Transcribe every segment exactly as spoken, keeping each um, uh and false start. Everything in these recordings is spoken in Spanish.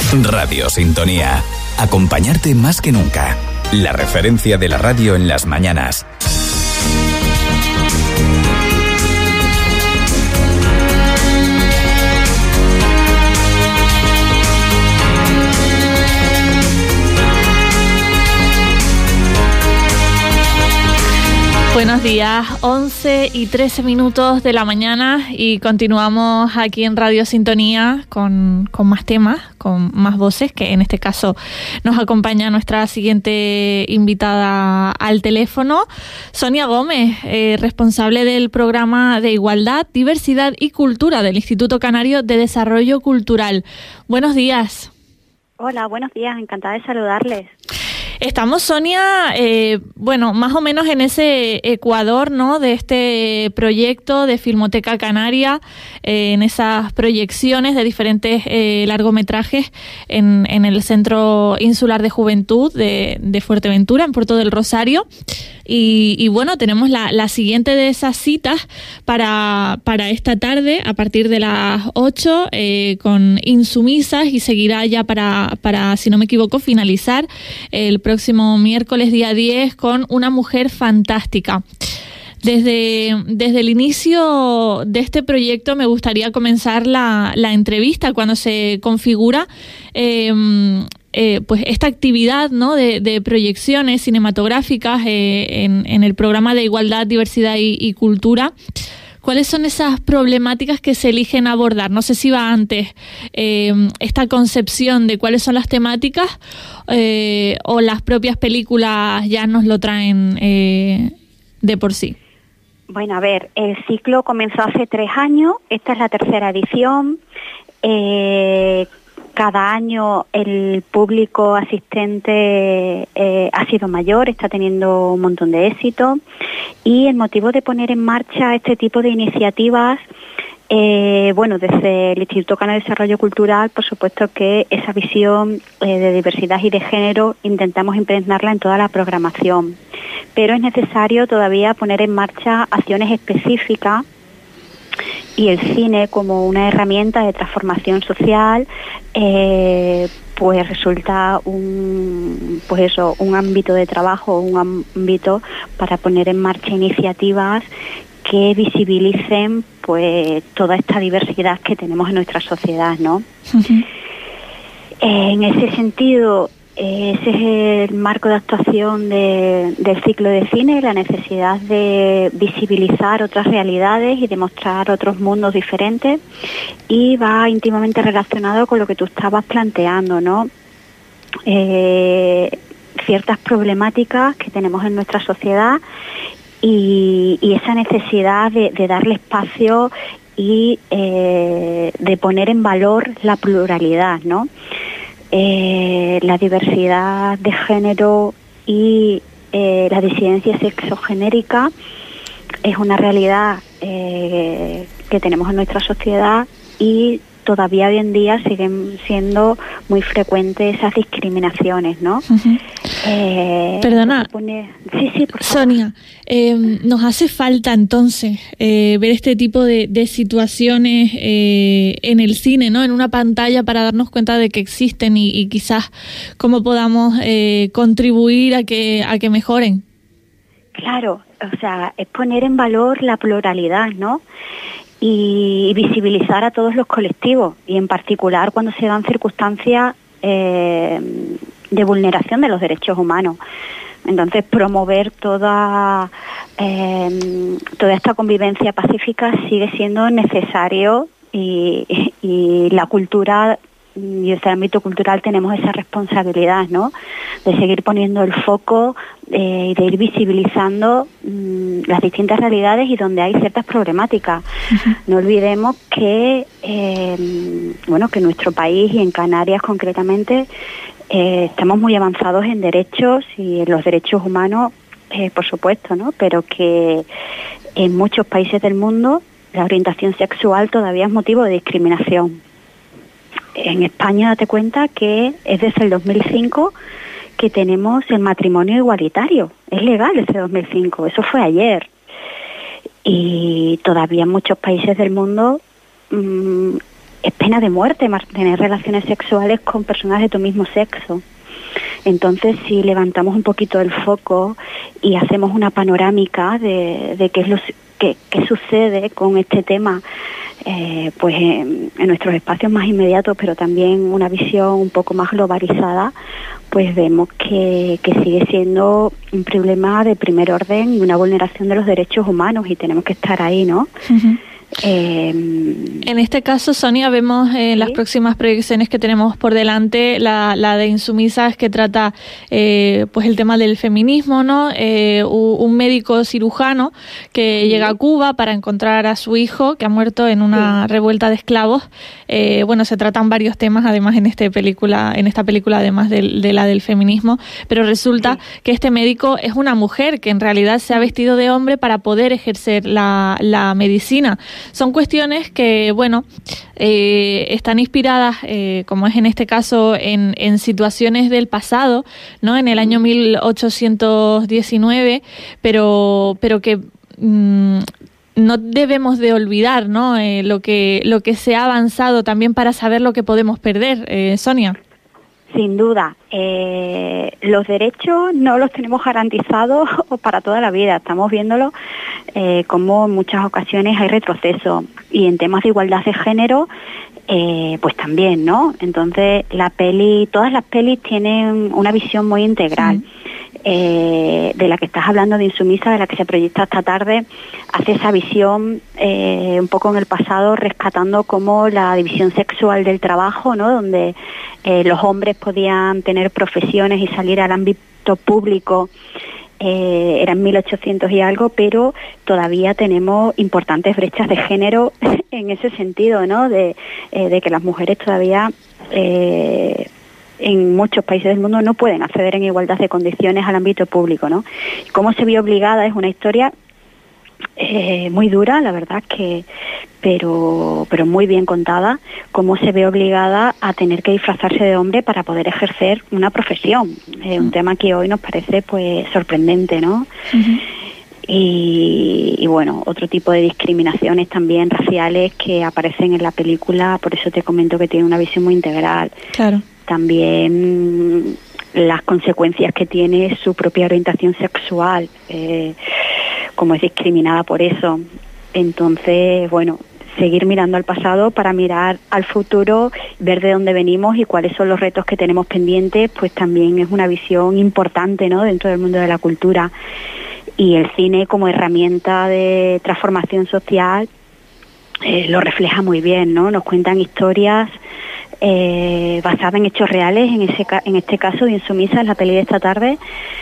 Radio Sintonía. Acompañarte más que nunca. La referencia de la radio en las mañanas. Buenos días, once y trece minutos de la mañana y continuamos aquí en Radio Sintonía con, con más temas, con más voces, que en este caso nos acompaña nuestra siguiente invitada al teléfono, Sonia Gómez, eh, responsable del programa de Igualdad, Diversidad y Cultura del Instituto Canario de Desarrollo Cultural. Buenos días. Hola, buenos días, encantada de saludarles. Estamos, Sonia, eh, bueno, más o menos en ese ecuador, ¿no?, de este proyecto de Filmoteca Canaria, eh, en esas proyecciones de diferentes eh, largometrajes en, en el Centro Insular de Juventud de, de Fuerteventura, en Puerto del Rosario. Y, y bueno, tenemos la, la siguiente de esas citas para, para esta tarde, a partir de las ocho, eh, con Insumisas, y seguirá ya para, para, si no me equivoco, finalizar el próximo miércoles día diez con Una mujer fantástica. Desde, desde el inicio de este proyecto me gustaría comenzar la, la entrevista cuando se configura eh, eh, pues esta actividad, ¿no?, de, de proyecciones cinematográficas eh, en, en el programa de Igualdad, Diversidad y, y Cultura. ¿Cuáles son esas problemáticas que se eligen abordar? No sé si va antes eh, esta concepción de cuáles son las temáticas eh, o las propias películas ya nos lo traen eh, de por sí. Bueno, a ver, el ciclo comenzó hace tres años, esta es la tercera edición. Eh, cada año el público asistente eh, ha sido mayor, está teniendo un montón de éxito, y el motivo de poner en marcha este tipo de iniciativas, eh, bueno, desde el Instituto Canario de Desarrollo Cultural, por supuesto que esa visión eh, de diversidad y de género intentamos impregnarla en toda la programación, pero es necesario todavía poner en marcha acciones específicas, y el cine como una herramienta de transformación social eh, pues resulta un pues eso un ámbito de trabajo, un ámbito para poner en marcha iniciativas que visibilicen pues toda esta diversidad que tenemos en nuestra sociedad, ¿no? Uh-huh. Eh, en ese sentido, ese es el marco de actuación de, del ciclo de cine, la necesidad de visibilizar otras realidades y de mostrar otros mundos diferentes, y va íntimamente relacionado con lo que tú estabas planteando, ¿no? Eh, ciertas problemáticas que tenemos en nuestra sociedad y, y esa necesidad de, de darle espacio y eh, de poner en valor la pluralidad, ¿no? Eh, la diversidad de género y eh, la disidencia sexogenérica es una realidad eh, que tenemos en nuestra sociedad, y todavía hoy en día siguen siendo muy frecuentes esas discriminaciones, ¿no? Uh-huh. Eh, Perdona, pone... sí, sí, por favor. Sonia, eh, nos hace falta entonces eh, ver este tipo de, de situaciones eh, en el cine, ¿no?, en una pantalla, para darnos cuenta de que existen y, y quizás cómo podamos eh, contribuir a que a que mejoren. Claro, o sea, es poner en valor la pluralidad, ¿no?, y visibilizar a todos los colectivos, y en particular cuando se dan circunstancias eh, de vulneración de los derechos humanos. Entonces, promover toda eh, toda esta convivencia pacífica sigue siendo necesario, y, y la cultura y desde el ámbito cultural tenemos esa responsabilidad, ¿no?, de seguir poniendo el foco eh, y de ir visibilizando mmm, las distintas realidades y donde hay ciertas problemáticas. Uh-huh. No olvidemos que eh, bueno, que en nuestro país y en Canarias concretamente eh, estamos muy avanzados en derechos y en los derechos humanos, eh, por supuesto, ¿no?, pero que en muchos países del mundo la orientación sexual todavía es motivo de discriminación. En España, date cuenta que es desde el dos mil cinco que tenemos el matrimonio igualitario. Es legal desde dos mil cinco, eso fue ayer. Y todavía en muchos países del mundo mmm, es pena de muerte tener relaciones sexuales con personas de tu mismo sexo. Entonces, si levantamos un poquito el foco y hacemos una panorámica de, de qué es lo qué, qué sucede con este tema, eh, pues en, en nuestros espacios más inmediatos, pero también una visión un poco más globalizada, pues vemos que, que sigue siendo un problema de primer orden y una vulneración de los derechos humanos, y tenemos que estar ahí, ¿no? Uh-huh. Eh, en este caso, Sonia, vemos en eh, ¿sí? las próximas proyecciones que tenemos por delante la, la de Insumisas, que trata eh, pues el tema del feminismo, ¿no? Eh, un médico cirujano que sí. llega a Cuba para encontrar a su hijo que ha muerto en una sí. revuelta de esclavos. Eh, bueno, se tratan varios temas, además en esta película, en esta película además de, de la del feminismo, pero resulta sí. que este médico es una mujer que en realidad se ha vestido de hombre para poder ejercer la, la medicina. Son cuestiones que, bueno, eh, están inspiradas, eh, como es en este caso, en, en situaciones del pasado, ¿no? En el año mil ochocientos diecinueve, pero, pero que mmm, no debemos de olvidar, ¿no? Eh, lo que, lo que se ha avanzado también para saber lo que podemos perder, eh, Sonia. Sin duda, eh, los derechos no los tenemos garantizados para toda la vida. Estamos viéndolo eh, como en muchas ocasiones hay retroceso, y en temas de igualdad de género, eh, pues también, ¿no? Entonces, la peli, todas las pelis tienen una visión muy integral. Sí. Eh, de la que estás hablando, de Insumisa, de la que se proyecta esta tarde, hace esa visión eh, un poco en el pasado, rescatando como la división sexual del trabajo, ¿no? Donde eh, los hombres podían tener profesiones y salir al ámbito público, eh, eran mil ochocientos y algo, pero todavía tenemos importantes brechas de género en ese sentido, ¿no? De, eh, de que las mujeres todavía... Eh, en muchos países del mundo no pueden acceder en igualdad de condiciones al ámbito público, ¿no? Cómo se vio obligada es una historia eh, muy dura, la verdad, que pero pero muy bien contada, cómo se ve obligada a tener que disfrazarse de hombre para poder ejercer una profesión, eh, un tema que hoy nos parece pues sorprendente, ¿no? Uh-huh. Y, y bueno, otro tipo de discriminaciones también raciales que aparecen en la película, por eso te comento que tiene una visión muy integral. Claro. También las consecuencias que tiene su propia orientación sexual, eh, como es discriminada por eso. Entonces, bueno, seguir mirando al pasado para mirar al futuro, ver de dónde venimos y cuáles son los retos que tenemos pendientes, pues también es una visión importante, ¿no?, dentro del mundo de la cultura. Y el cine como herramienta de transformación social eh, lo refleja muy bien, ¿no? Nos cuentan historias eh, basadas en hechos reales, en ese en este caso de Insumisa, en la peli de esta tarde,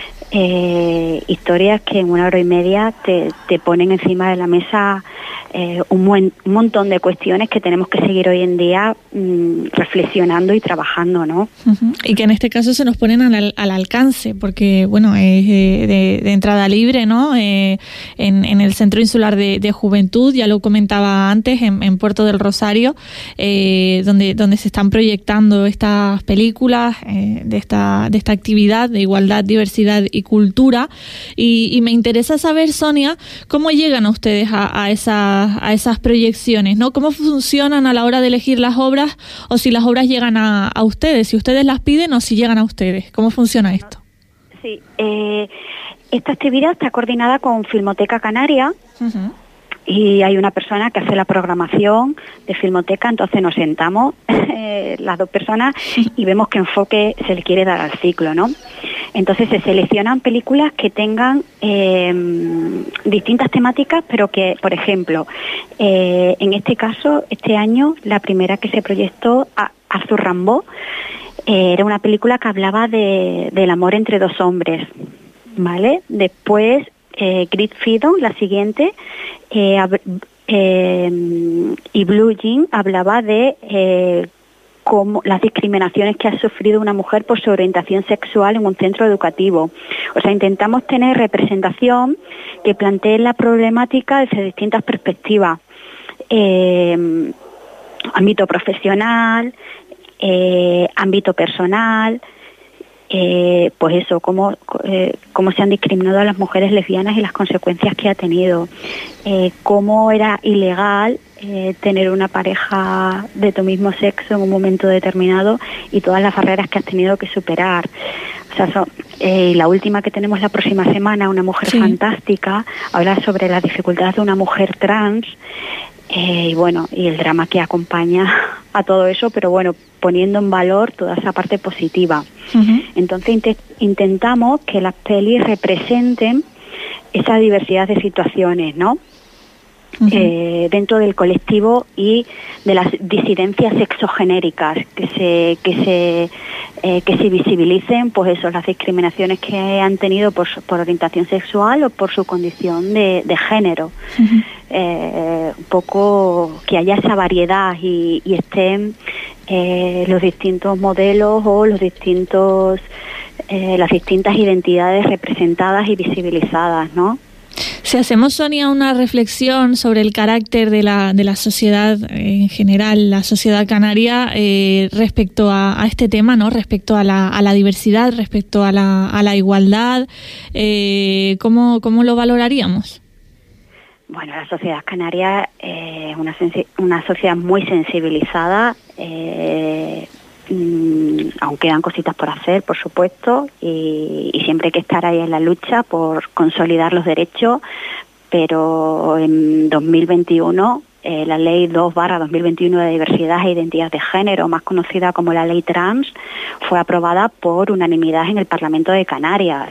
eh, historias que en una hora y media te, te ponen encima de la mesa eh, un, buen, un montón de cuestiones que tenemos que seguir hoy en día mmm, reflexionando y trabajando, ¿no? Uh-huh. Y que en este caso se nos ponen al, al alcance, porque bueno, es de, de, de entrada libre, ¿no? Eh, en, en el Centro Insular de, de Juventud, ya lo comentaba antes, en, en Puerto del Rosario, eh, donde, donde se están proyectando estas películas eh, de esta, de esta actividad de igualdad, diversidad y cultura. Y, y me interesa saber, Sonia, cómo llegan a ustedes a, a esas a esas proyecciones, ¿no? ¿Cómo funcionan a la hora de elegir las obras, o si las obras llegan a, a ustedes, si ustedes las piden o si llegan a ustedes? ¿Cómo funciona esto? Sí, eh, esta actividad está coordinada con Filmoteca Canaria. Uh-huh. Y hay una persona que hace la programación de Filmoteca, entonces nos sentamos eh, las dos personas y vemos qué enfoque se le quiere dar al ciclo, ¿no? Entonces se seleccionan películas que tengan eh, distintas temáticas, pero que, por ejemplo, eh, en este caso, este año, la primera que se proyectó, Azur Rambó, eh, era una película que hablaba de, del amor entre dos hombres, ¿vale? Después, eh, Great Freedom, la siguiente, eh, eh, y Blue Jean hablaba de eh, cómo las discriminaciones que ha sufrido una mujer por su orientación sexual en un centro educativo. O sea, intentamos tener representación que plantee la problemática desde distintas perspectivas. Eh, ámbito profesional, eh, ámbito personal, eh, pues eso, cómo, eh, cómo se han discriminado a las mujeres lesbianas y las consecuencias que ha tenido, eh, cómo era ilegal eh, tener una pareja de tu mismo sexo en un momento determinado y todas las barreras que has tenido que superar. O sea, so, eh, la última que tenemos la próxima semana, Una mujer sí. fantástica, habla sobre las dificultades de una mujer trans eh, y bueno, y el drama que acompaña a todo eso, pero bueno, poniendo en valor toda esa parte positiva. Uh-huh. Entonces int- intentamos que las pelis representen esa diversidad de situaciones, ¿no? Uh-huh. Eh, dentro del colectivo y de las disidencias sexogenéricas, que se que se eh, que se visibilicen, pues eso, las discriminaciones que han tenido por, por orientación sexual o por su condición de, de género. Uh-huh. Eh, un poco que haya esa variedad y, y estén eh, los distintos modelos o los distintos eh, las distintas identidades representadas y visibilizadas, ¿no? Si hacemos, Sonia, una reflexión sobre el carácter de la de la sociedad en general, la sociedad canaria, eh, respecto a, a este tema, ¿no? Respecto a la, a la diversidad, respecto a la, a la igualdad, eh, ¿cómo, cómo lo valoraríamos? Bueno, la sociedad canaria es eh, una, sensi- una sociedad muy sensibilizada, eh, mmm, aún quedan cositas por hacer, por supuesto, y, y siempre hay que estar ahí en la lucha por consolidar los derechos, pero en dos mil veintiuno eh, la ley dos barra dos mil veintiuno de diversidad e identidad de género, más conocida como la ley trans, fue aprobada por unanimidad en el Parlamento de Canarias.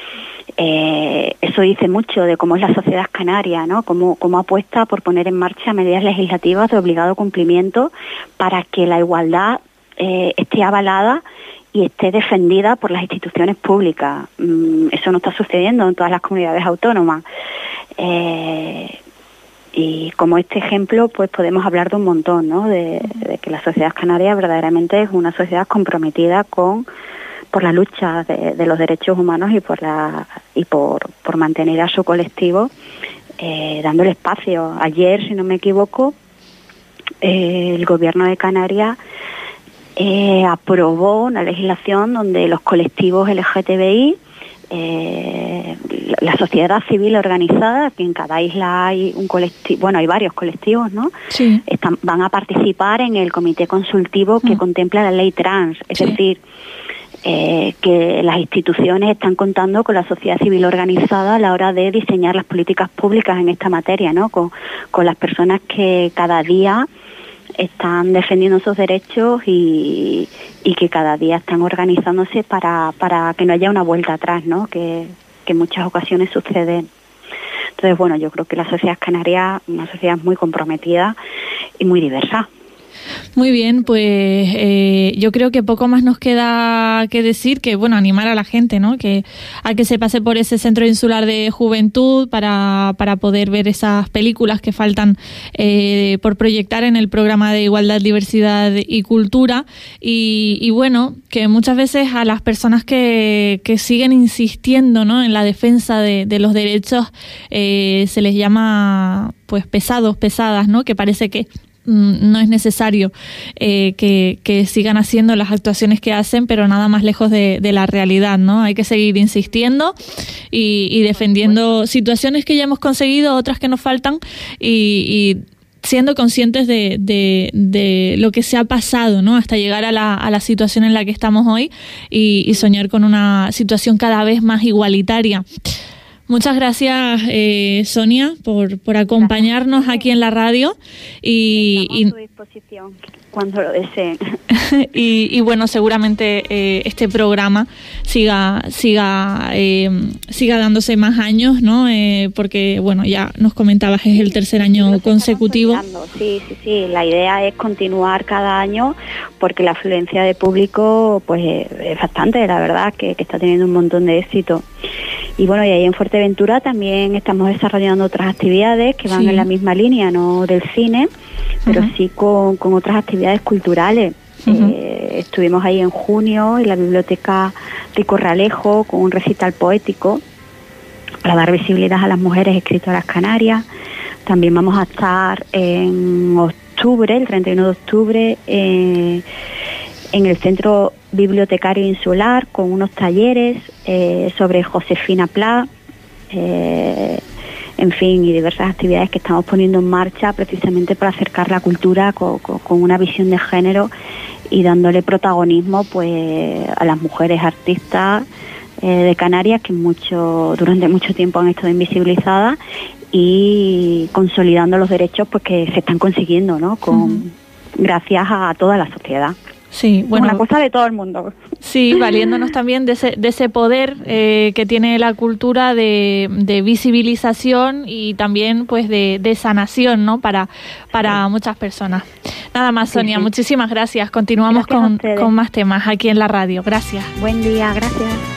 Eh, eso dice mucho de cómo es la sociedad canaria, ¿no? Cómo, cómo apuesta por poner en marcha medidas legislativas de obligado cumplimiento para que la igualdad eh, esté avalada y esté defendida por las instituciones públicas. Mm, eso no está sucediendo en todas las comunidades autónomas. Eh, y como este ejemplo, pues podemos hablar de un montón, ¿no? De, de que la sociedad canaria verdaderamente es una sociedad comprometida con por la lucha de, de los derechos humanos y por la y por, por mantener a su colectivo eh, dándole espacio. Ayer, si no me equivoco, eh, el gobierno de Canarias eh, aprobó una legislación donde los colectivos L G T B I, eh, la sociedad civil organizada, que en cada isla hay un colectivo, bueno, hay varios colectivos, ¿no? Sí. Están, van a participar en el comité consultivo que mm. contempla la ley trans, es sí. decir, Eh, que las instituciones están contando con la sociedad civil organizada a la hora de diseñar las políticas públicas en esta materia, ¿no? Con, con las personas que cada día están defendiendo sus derechos y, y que cada día están organizándose para, para que no haya una vuelta atrás, ¿no? Que, que en muchas ocasiones suceden. Entonces, bueno, yo creo que la sociedad canaria es una sociedad muy comprometida y muy diversa. Muy bien, pues eh, yo creo que poco más nos queda que decir, que bueno, animar a la gente, ¿no? Que a que se pase por ese Centro Insular de Juventud para, para poder ver esas películas que faltan eh, por proyectar en el programa de Igualdad, Diversidad y Cultura. Y, y bueno, que muchas veces a las personas que, que siguen insistiendo, ¿no? en la defensa de, de los derechos eh, se les llama pues pesados, pesadas, ¿no? Que parece que no es necesario eh, que, que sigan haciendo las actuaciones que hacen, pero nada más lejos de, de la realidad, ¿no? Hay que seguir insistiendo y, y defendiendo situaciones que ya hemos conseguido, otras que nos faltan, y, y siendo conscientes de, de, de lo que se ha pasado, ¿no? Hasta llegar a la, a la situación en la que estamos hoy y, y soñar con una situación cada vez más igualitaria. Muchas gracias, eh, Sonia, por, por acompañarnos aquí en la radio. Y, Estamos a su disposición cuando lo deseen. y, y bueno, seguramente eh, este programa siga siga eh, siga dándose más años, ¿no? Eh, porque, bueno, ya nos comentabas, es el tercer año consecutivo. Sí, sí, sí. La idea es continuar cada año porque la afluencia de público pues es bastante, la verdad, que, que está teniendo un montón de éxito. Y bueno, y ahí en Fuerteventura también estamos desarrollando otras actividades que van sí. en la misma línea, no del cine, pero uh-huh. sí con, con otras actividades culturales. Uh-huh. Eh, estuvimos ahí en junio en la Biblioteca Rico Realejo con un recital poético para dar visibilidad a las mujeres escritoras canarias. También vamos a estar en octubre, el treinta y uno de octubre, eh, en el Centro Bibliotecario Insular con unos talleres eh, sobre Josefina Pla, eh, en fin, y diversas actividades que estamos poniendo en marcha precisamente para acercar la cultura con, con, con una visión de género y dándole protagonismo pues a las mujeres artistas eh, de Canarias que mucho durante mucho tiempo han estado invisibilizadas, y consolidando los derechos pues que se están consiguiendo, ¿no? Con uh-huh. gracias a toda la sociedad. Sí, bueno, una cosa de todo el mundo. Sí, valiéndonos también de ese, de ese poder eh, que tiene la cultura de, de visibilización y también pues de, de sanación, ¿no? Para, para sí. muchas personas. Nada más, Sonia, sí, sí. muchísimas gracias. Continuamos gracias con, con más temas aquí en la radio. Gracias. Buen día, gracias.